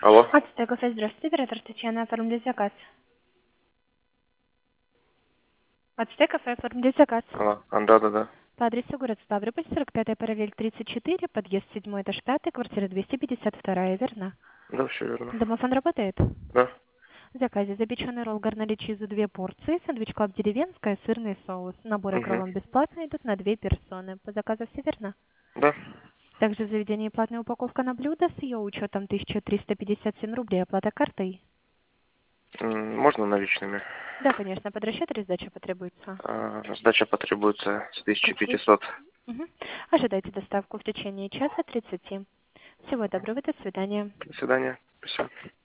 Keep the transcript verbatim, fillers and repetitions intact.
Алло. Ацтек кафе, здравствуйте, оператор Татьяна, оформлять заказ. Ацтек кафе, оформлять заказ. Алло. А, да, да, да. По адресу город Ставрополь, сорок пятая параллель тридцать четыре, подъезд седьмой, этаж пятый, квартира двести пятьдесят два, верно? Да, все верно. Домофон работает? Да. В заказе запеченный ролл гарнали чизу две порции, сэндвич клаб деревенская, сырный соус. Наборы к Угу. роллам бесплатно идут на две персоны. По заказу все верно? Да. Также в заведении платная упаковка на блюдо с ее учетом тысяча триста пятьдесят семь рублей, оплата картой. М, Можно наличными? Да, конечно, под расчет или сдача потребуется? А, сдача потребуется с тысячи Какие? пятисот. Мгм. Ожидайте доставку в течение часа тридцати. Всего доброго, до свидания. До свидания. Спасибо.